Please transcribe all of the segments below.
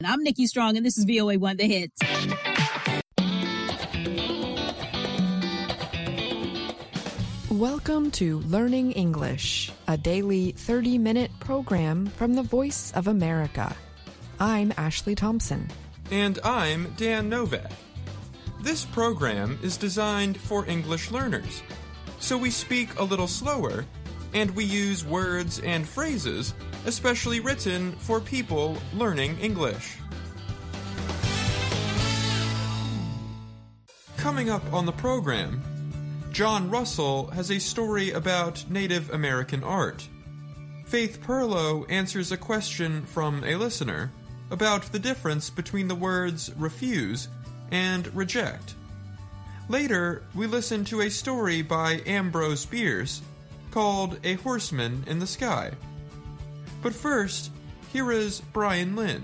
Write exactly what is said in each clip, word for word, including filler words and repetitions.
I'm Nikki Strong, and this is V O A One The Hits. Welcome to Learning English, a daily thirty-minute program from the Voice of America. I'm Ashley Thompson. And I'm Dan Novak. This program is designed for English learners, so we speak a little slower, and we use words and phrases especially written for people learning English. Coming up on the program, John Russell has a story about Native American art. Faith Perlow answers a question from a listener about the difference between the words refuse and reject. Later, we listen to a story by Ambrose Bierce called A Horseman in the Sky. But first, here is Brian Lynn.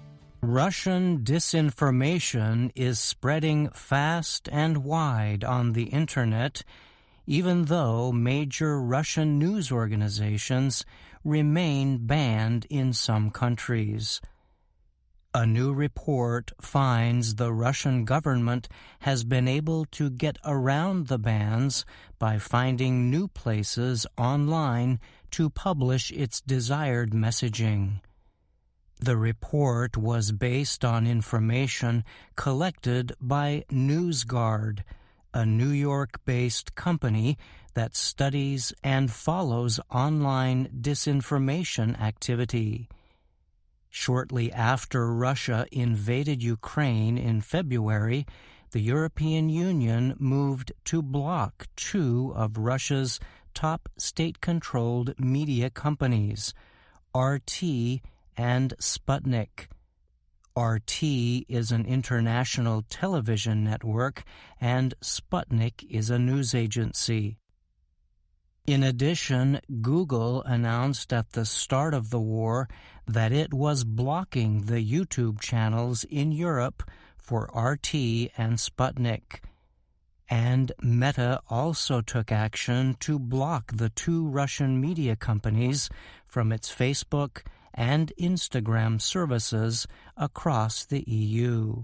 Russian disinformation is spreading fast and wide on the Internet, even though major Russian news organizations remain banned in some countries. A new report finds the Russian government has been able to get around the bans by finding new places online to publish its desired messaging. The report was based on information collected by NewsGuard, a New York-based company that studies and follows online disinformation activity. Shortly after Russia invaded Ukraine in February, the European Union moved to block two of Russia's top state-controlled media companies, R T and Sputnik. R T is an international television network, and Sputnik is a news agency. In addition, Google announced at the start of the war that it was blocking the YouTube channels in Europe for R T and Sputnik. And Meta also took action to block the two Russian media companies from its Facebook and Instagram services across the E U.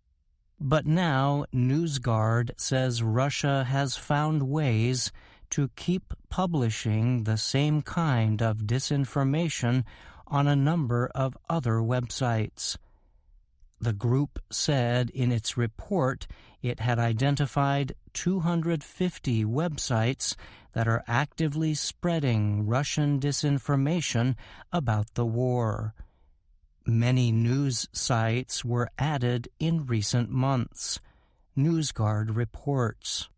But now NewsGuard says Russia has found ways to keep publishing the same kind of disinformation on a number of other websites. The group said in its report it had identified two hundred fifty websites that are actively spreading Russian disinformation about the war. Many news sites were added in recent months, NewsGuard reports.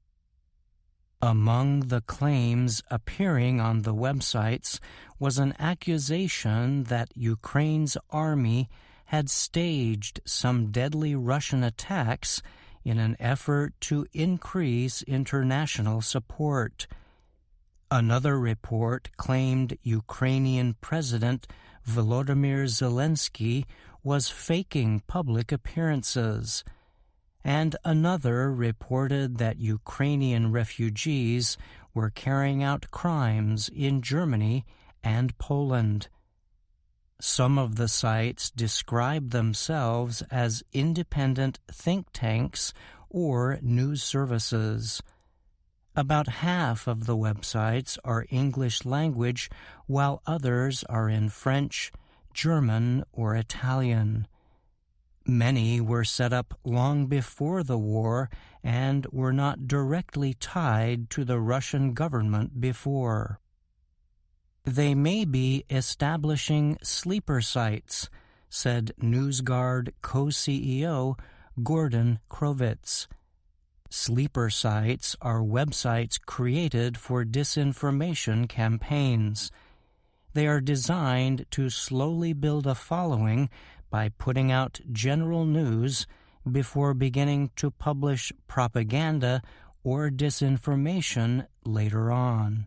Among the claims appearing on the websites was an accusation that Ukraine's army had staged some deadly Russian attacks in an effort to increase international support. Another report claimed Ukrainian President Volodymyr Zelensky was faking public appearances, and another reported that Ukrainian refugees were carrying out crimes in Germany and Poland. Some of the sites describe themselves as independent think tanks or news services. About half of the websites are English language, while others are in French, German, or Italian. Many were set up long before the war and were not directly tied to the Russian government before. They may be establishing sleeper sites, said NewsGuard co-C E O Gordon Krovitz. Sleeper sites are websites created for disinformation campaigns. They are designed to slowly build a following by putting out general news before beginning to publish propaganda or disinformation later on.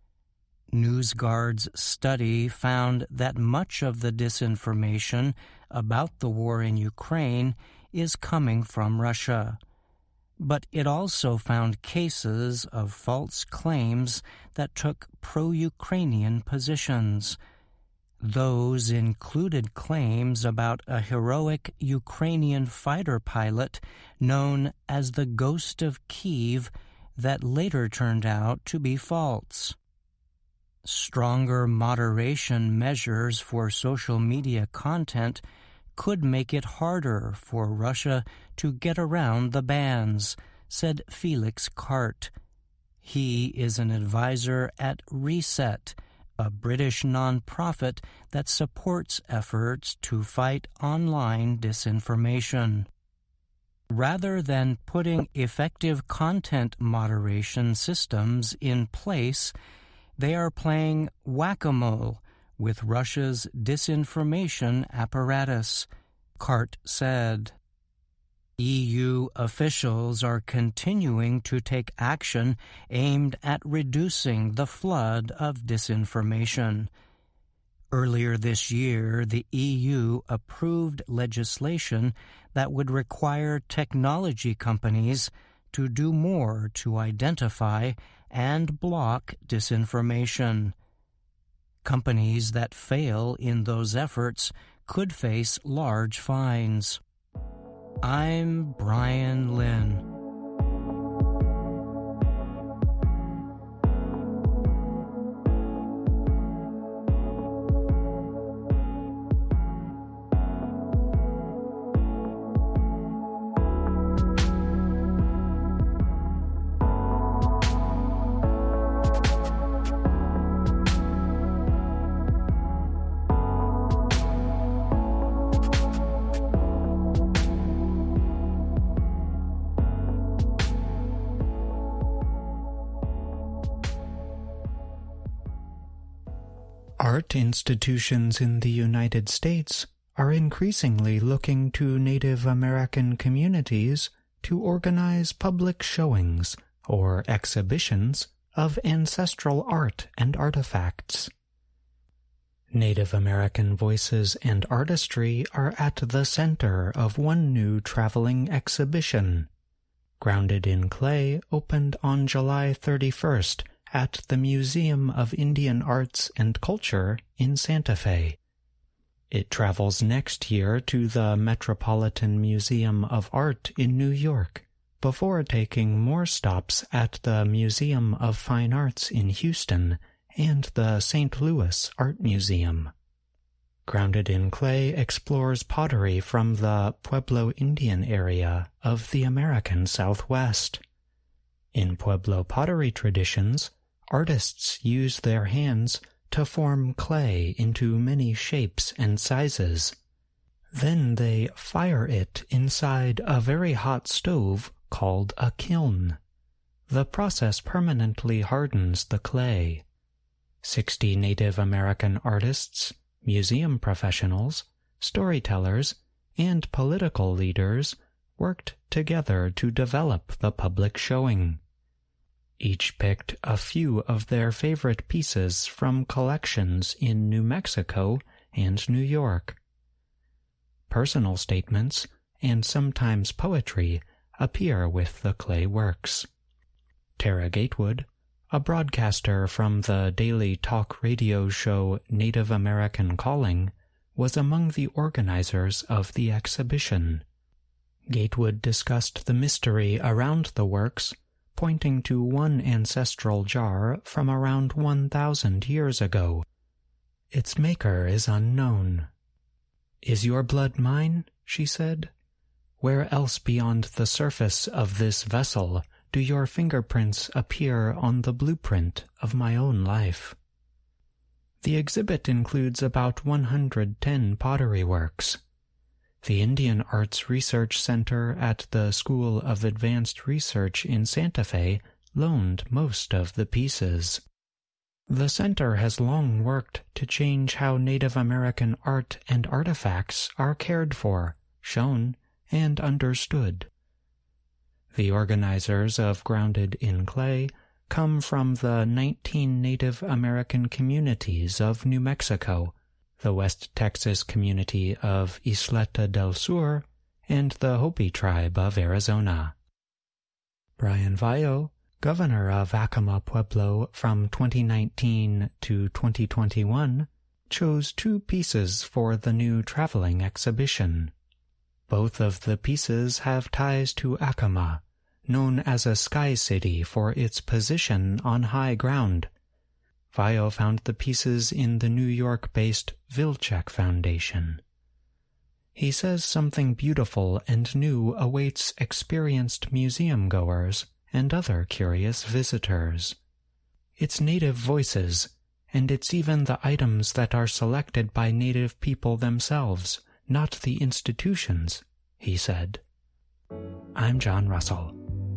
NewsGuard's study found that much of the disinformation about the war in Ukraine is coming from Russia. But it also found cases of false claims that took pro-Ukrainian positions. Those included claims about a heroic Ukrainian fighter pilot known as the Ghost of Kiev that later turned out to be false. Stronger moderation measures for social media content could make it harder for Russia to get around the bans, said Felix Cart. He is an advisor at Reset, a British non-profit that supports efforts to fight online disinformation. Rather than putting effective content moderation systems in place, they are playing whack-a-mole with Russia's disinformation apparatus, Cart said. E U officials are continuing to take action aimed at reducing the flood of disinformation. Earlier this year, the E U approved legislation that would require technology companies to do more to identify and block disinformation. Companies that fail in those efforts could face large fines. I'm Brian Lynn. Art institutions in the United States are increasingly looking to Native American communities to organize public showings or exhibitions of ancestral art and artifacts. Native American voices and artistry are at the center of one new traveling exhibition. Grounded in Clay opened on July thirty-first at the Museum of Indian Arts and Culture in Santa Fe. It travels next year to the Metropolitan Museum of Art in New York, before taking more stops at the Museum of Fine Arts in Houston and the Saint Louis Art Museum. Grounded in Clay explores pottery from the Pueblo Indian area of the American Southwest. In Pueblo pottery traditions, artists use their hands to form clay into many shapes and sizes. Then they fire it inside a very hot stove called a kiln. The process permanently hardens the clay. Sixty Native American artists, museum professionals, storytellers, and political leaders worked together to develop the public showing. Each picked a few of their favorite pieces from collections in New Mexico and New York. Personal statements, and sometimes poetry, appear with the clay works. Tara Gatewood, a broadcaster from the daily talk radio show Native American Calling, was among the organizers of the exhibition. Gatewood discussed the mystery around the works, pointing to one ancestral jar from around one thousand years ago. Its maker is unknown. "Is your blood mine?" she said. "Where else beyond the surface of this vessel do your fingerprints appear on the blueprint of my own life?" The exhibit includes about one hundred ten pottery works. The Indian Arts Research Center at the School of Advanced Research in Santa Fe loaned most of the pieces. The center has long worked to change how Native American art and artifacts are cared for, shown, and understood. The organizers of Grounded in Clay come from the nineteen Native American communities of New Mexico, the West Texas community of Isleta del Sur, and the Hopi tribe of Arizona. Brian Vayo, governor of Acoma Pueblo from twenty nineteen to twenty twenty-one, chose two pieces for the new traveling exhibition. Both of the pieces have ties to Acoma, known as a sky city for its position on high ground. Vio found the pieces in the New York-based Vilcek Foundation. He says something beautiful and new awaits experienced museum-goers and other curious visitors. It's native voices, and it's even the items that are selected by native people themselves, not the institutions, he said. I'm John Russell.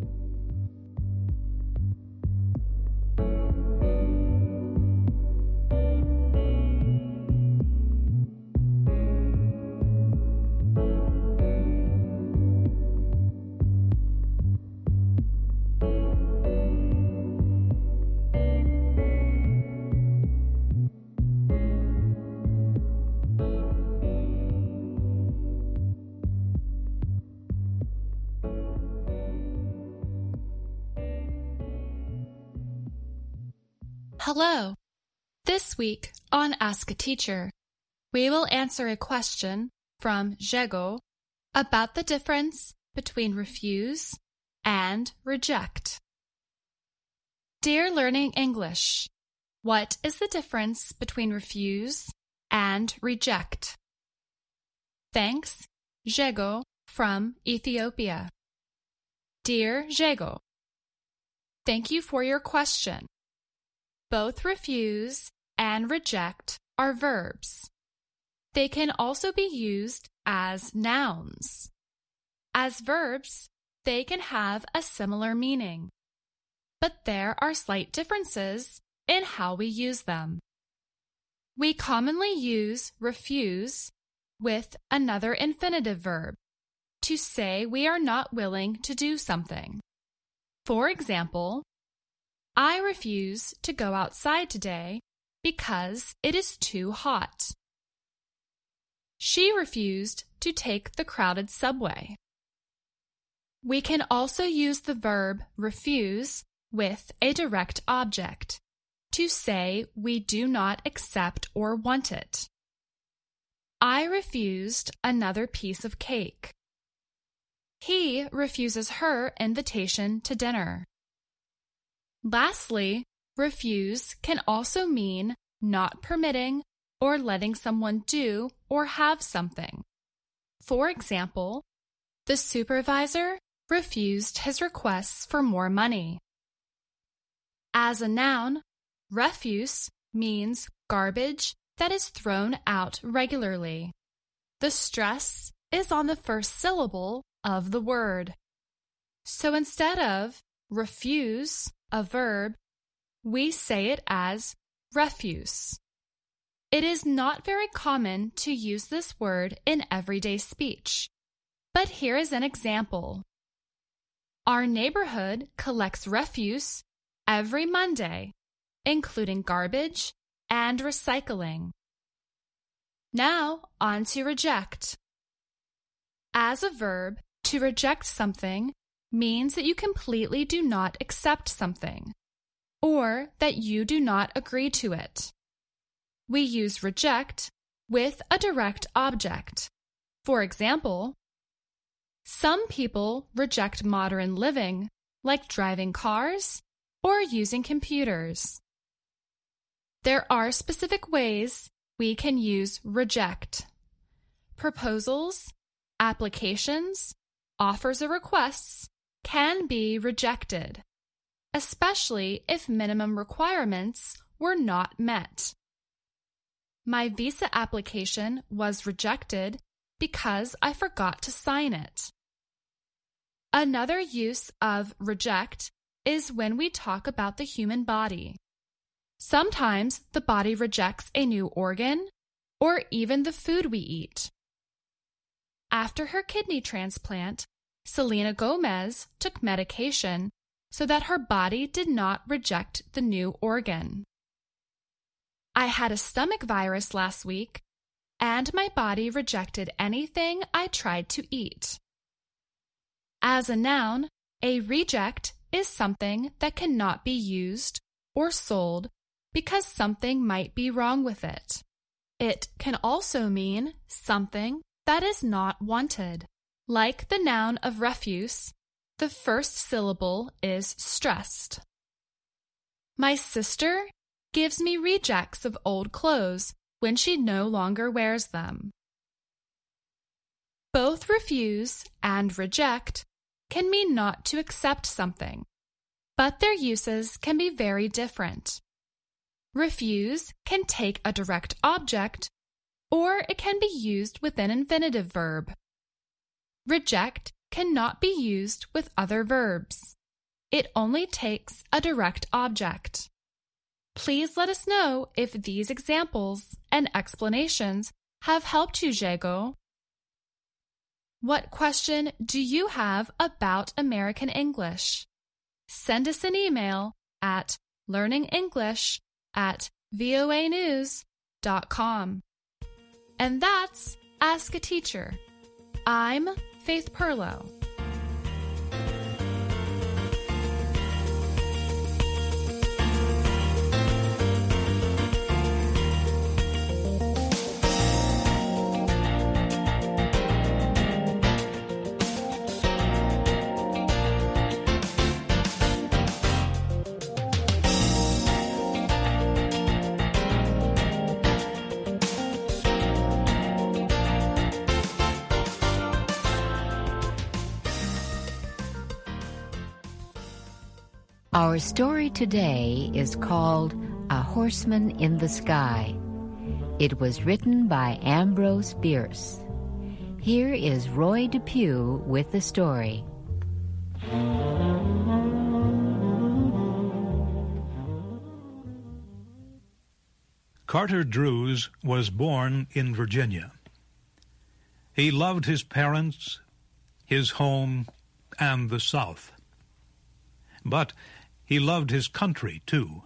Hello! This week on Ask a Teacher, we will answer a question from Jego about the difference between refuse and reject. Dear Learning English, what is the difference between refuse and reject? Thanks, Jego from Ethiopia. Dear Jego, thank you for your question. Both refuse and reject are verbs. They can also be used as nouns. As verbs, they can have a similar meaning, but there are slight differences in how we use them. We commonly use refuse with another infinitive verb to say we are not willing to do something. For example, I refuse to go outside today because it is too hot. She refused to take the crowded subway. We can also use the verb refuse with a direct object to say we do not accept or want it. I refused another piece of cake. He refuses her invitation to dinner. Lastly, refuse can also mean not permitting or letting someone do or have something. For example, the supervisor refused his requests for more money. As a noun, refuse means garbage that is thrown out regularly. The stress is on the first syllable of the word. So instead of refuse, a verb, we say it as refuse. It is not very common to use this word in everyday speech, but here is an example. Our neighborhood collects refuse every Monday, including garbage and recycling. Now on to reject. As a verb, to reject something means that you completely do not accept something, or that you do not agree to it. We use reject with a direct object. For example, some people reject modern living, like driving cars or using computers. There are specific ways we can use reject. Proposals, applications, offers or requests can be rejected, especially if minimum requirements were not met. My visa application was rejected because I forgot to sign it. Another use of reject is when we talk about the human body. Sometimes the body rejects a new organ or even the food we eat. After her kidney transplant, Selena Gomez took medication so that her body did not reject the new organ. I had a stomach virus last week, and my body rejected anything I tried to eat. As a noun, a reject is something that cannot be used or sold because something might be wrong with it. It can also mean something that is not wanted. Like the noun of refuse, the first syllable is stressed. My sister gives me rejects of old clothes when she no longer wears them. Both refuse and reject can mean not to accept something, but their uses can be very different. Refuse can take a direct object, or it can be used with an infinitive verb. Reject cannot be used with other verbs. It only takes a direct object. Please let us know if these examples and explanations have helped you, Jago. What question do you have about American English? Send us an email at learningenglish at voa news dot com. And that's Ask a Teacher. I'm Faith Perlow. Our story today is called A Horseman in the Sky. It was written by Ambrose Bierce. Here is Roy Depew with the story. Carter Druse was born in Virginia. He loved his parents, his home, and the South. But he loved his country, too.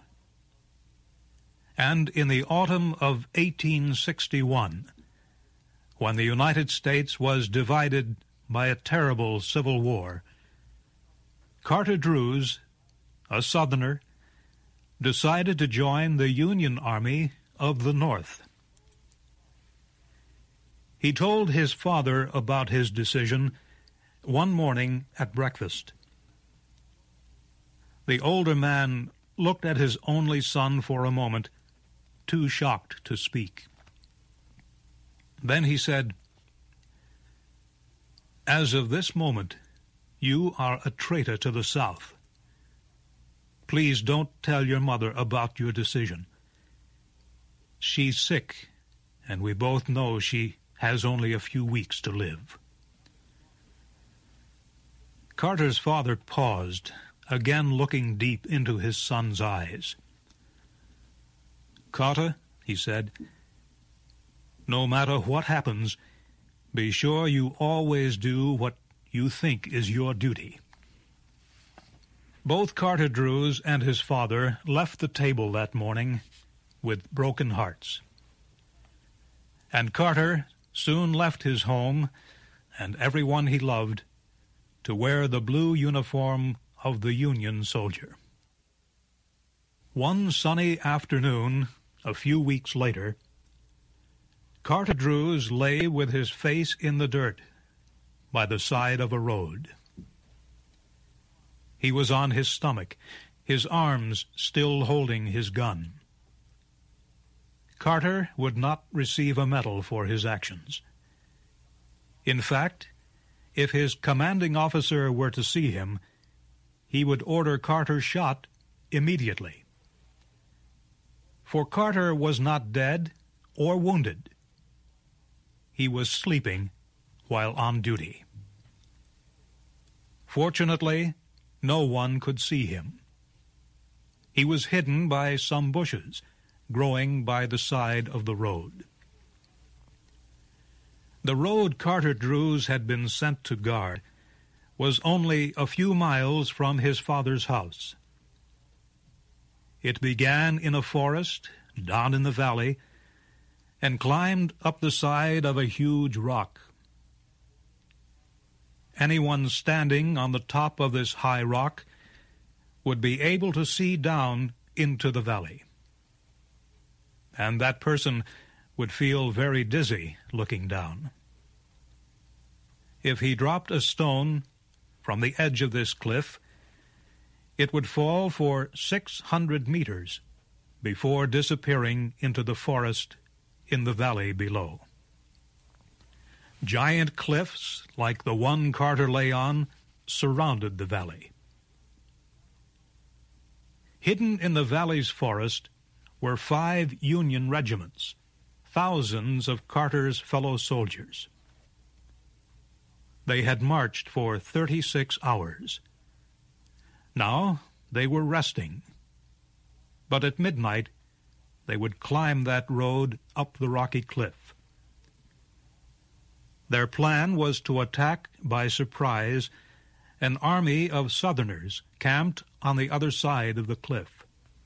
And in the autumn of eighteen sixty-one, when the United States was divided by a terrible civil war, Carter Druse, a Southerner, decided to join the Union Army of the North. He told his father about his decision one morning at breakfast. The older man looked at his only son for a moment, too shocked to speak. Then he said, "As of this moment, you are a traitor to the South. Please don't tell your mother about your decision. She's sick, and we both know she has only a few weeks to live." Carter's father paused, again looking deep into his son's eyes. "Carter," he said, "no matter what happens, be sure you always do what you think is your duty." Both Carter Druse and his father left the table that morning with broken hearts. And Carter soon left his home and everyone he loved to wear the blue uniform of the Union soldier. One sunny afternoon, a few weeks later, Carter Druse lay with his face in the dirt by the side of a road. He was on his stomach, his arms still holding his gun. Carter would not receive a medal for his actions. In fact, if his commanding officer were to see him, he would order Carter shot immediately. For Carter was not dead or wounded. He was sleeping while on duty. Fortunately, no one could see him. He was hidden by some bushes growing by the side of the road. The road Carter Druse had been sent to guard was only a few miles from his father's house. It began in a forest down in the valley and climbed up the side of a huge rock. Anyone standing on the top of this high rock would be able to see down into the valley. And that person would feel very dizzy looking down. If he dropped a stone from the edge of this cliff, it would fall for six hundred meters before disappearing into the forest in the valley below. Giant cliffs, like the one Carter lay on, surrounded the valley. Hidden in the valley's forest were five Union regiments, thousands of Carter's fellow soldiers. They had marched for thirty-six hours. Now they were resting, but at midnight they would climb that road up the rocky cliff. Their plan was to attack by surprise an army of Southerners camped on the other side of the cliff.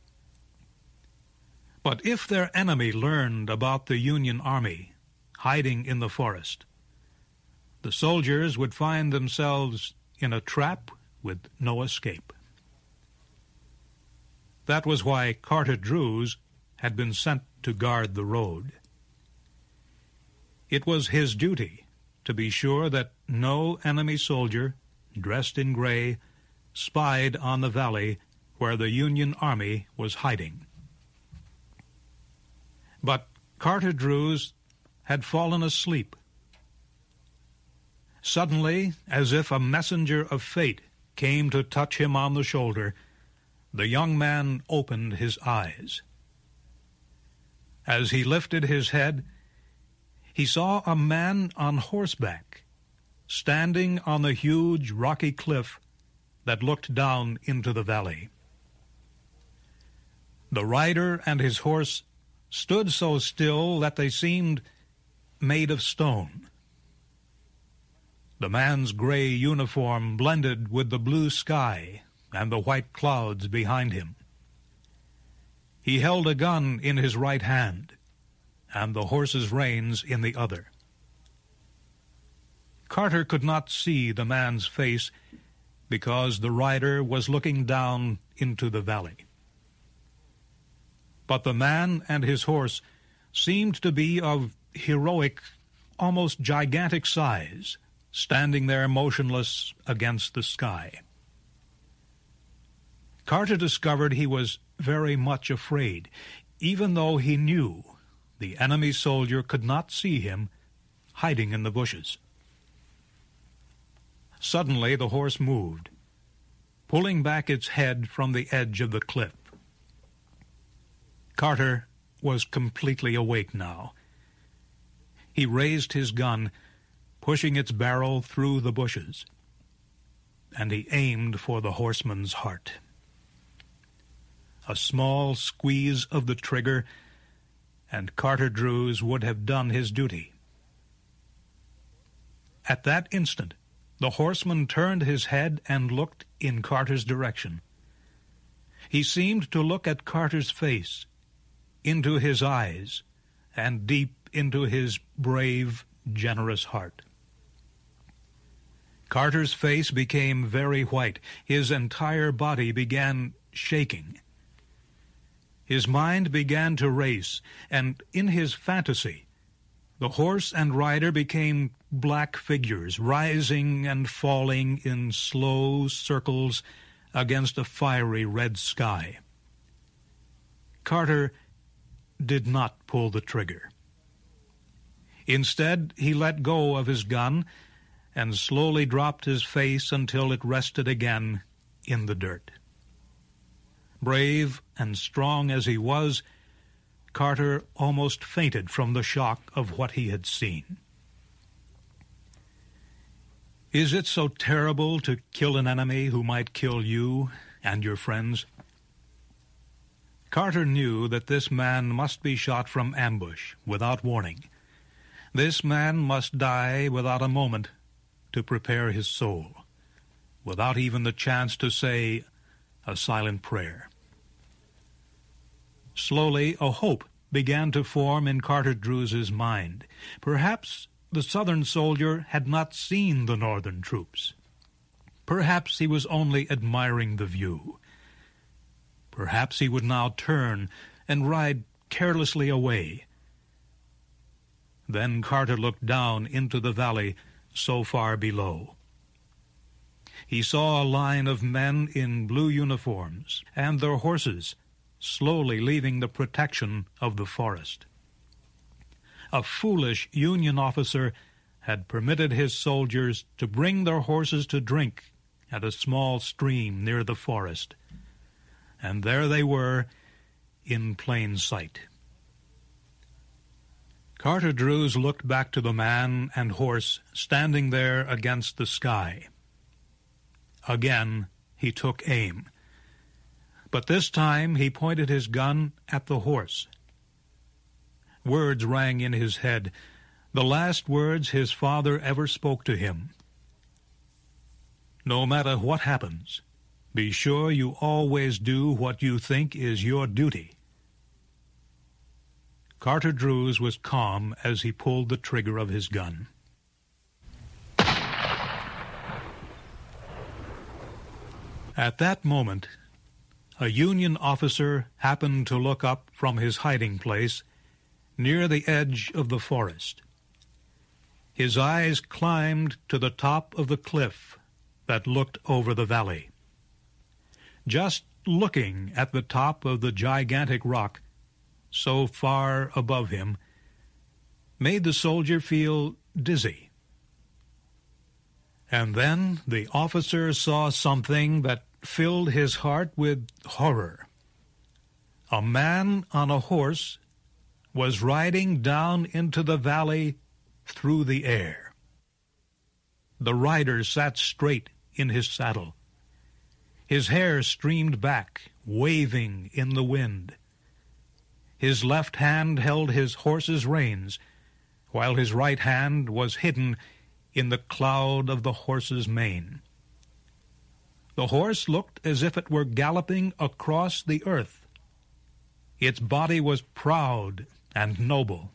But if their enemy learned about the Union army hiding in the forest, the soldiers would find themselves in a trap with no escape. That was why Carter Druse had been sent to guard the road. It was his duty to be sure that no enemy soldier, dressed in gray, spied on the valley where the Union army was hiding. But Carter Druse had fallen asleep. Suddenly, as if a messenger of fate came to touch him on the shoulder, the young man opened his eyes. As he lifted his head, he saw a man on horseback, standing on the huge rocky cliff that looked down into the valley. The rider and his horse stood so still that they seemed made of stone. The man's gray uniform blended with the blue sky and the white clouds behind him. He held a gun in his right hand and the horse's reins in the other. Carter could not see the man's face because the rider was looking down into the valley. But the man and his horse seemed to be of heroic, almost gigantic size, standing there motionless against the sky. Carter discovered he was very much afraid, even though he knew the enemy soldier could not see him hiding in the bushes. Suddenly the horse moved, pulling back its head from the edge of the cliff. Carter was completely awake now. He raised his gun, pushing its barrel through the bushes, and he aimed for the horseman's heart. A small squeeze of the trigger, and Carter Druse would have done his duty. At that instant, the horseman turned his head and looked in Carter's direction. He seemed to look at Carter's face, into his eyes, and deep into his brave, generous heart. Carter's face became very white. His entire body began shaking. His mind began to race, and in his fantasy, the horse and rider became black figures, rising and falling in slow circles against a fiery red sky. Carter did not pull the trigger. Instead, he let go of his gun and slowly dropped his face until it rested again in the dirt. Brave and strong as he was, Carter almost fainted from the shock of what he had seen. Is it so terrible to kill an enemy who might kill you and your friends? Carter knew that this man must be shot from ambush without warning. This man must die without a moment to prepare his soul, without even the chance to say a silent prayer. Slowly, a hope began to form in Carter Druse's mind. Perhaps the Southern soldier had not seen the Northern troops. Perhaps he was only admiring the view. Perhaps he would now turn and ride carelessly away. Then Carter looked down into the valley so far below. He saw a line of men in blue uniforms and their horses slowly leaving the protection of the forest. A foolish Union officer had permitted his soldiers to bring their horses to drink at a small stream near the forest, and there they were in plain sight. Carter Drews looked back to the man and horse standing there against the sky. Again he took aim, but this time he pointed his gun at the horse. Words rang in his head, the last words his father ever spoke to him. No matter what happens, be sure you always do what you think is your duty. Carter Drews was calm as he pulled the trigger of his gun. At that moment, a Union officer happened to look up from his hiding place near the edge of the forest. His eyes climbed to the top of the cliff that looked over the valley. Just looking at the top of the gigantic rock so far above him made the soldier feel dizzy. And then the officer saw something that filled his heart with horror. A man on a horse was riding down into the valley through the air. The rider sat straight in his saddle. His hair streamed back, waving in the wind. His left hand held his horse's reins, while his right hand was hidden in the cloud of the horse's mane. The horse looked as if it were galloping across the earth. Its body was proud and noble.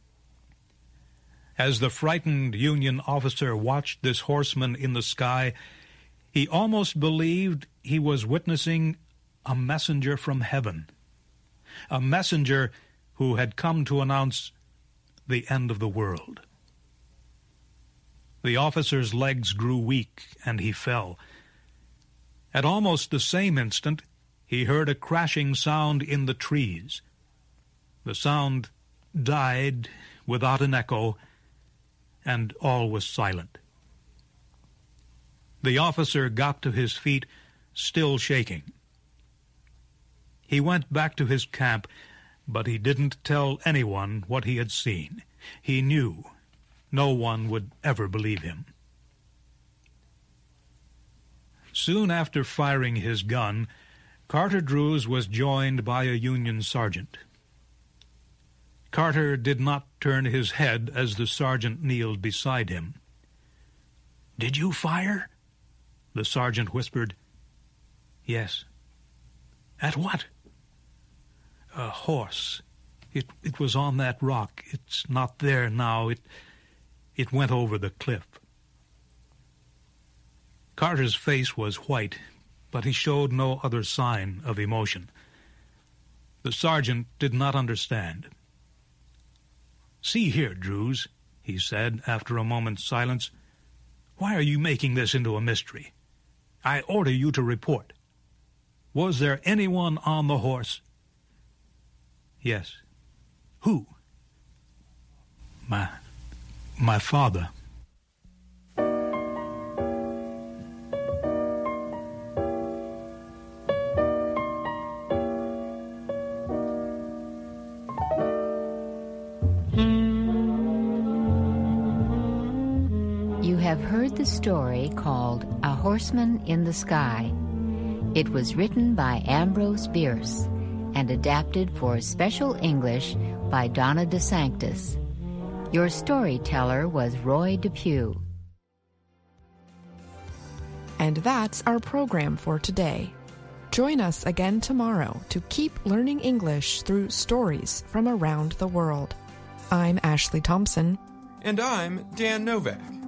As the frightened Union officer watched this horseman in the sky, he almost believed he was witnessing a messenger from heaven, a messenger who had come to announce the end of the world. The officer's legs grew weak, and he fell. At almost the same instant, he heard a crashing sound in the trees. The sound died without an echo, and all was silent. The officer got to his feet, still shaking. He went back to his camp, but he didn't tell anyone what he had seen. He knew no one would ever believe him. Soon after firing his gun, Carter Drews was joined by a Union sergeant. Carter did not turn his head as the sergeant kneeled beside him. "Did you fire?" the sergeant whispered. "Yes." "At what?" "A horse. It it was on that rock. It's not there now. It it went over the cliff." Carter's face was white, but he showed no other sign of emotion. The sergeant did not understand. "See here, Drews," he said after a moment's silence. "Why are you making this into a mystery? I order you to report. Was there anyone on the horse?" "Yes." "Who?" My... my father." You have heard the story called A Horseman in the Sky. It was written by Ambrose Bierce and adapted for special English by Donna DeSanctis. Your storyteller was Roy Depew. And that's our program for today. Join us again tomorrow to keep learning English through stories from around the world. I'm Ashley Thompson. And I'm Dan Novak.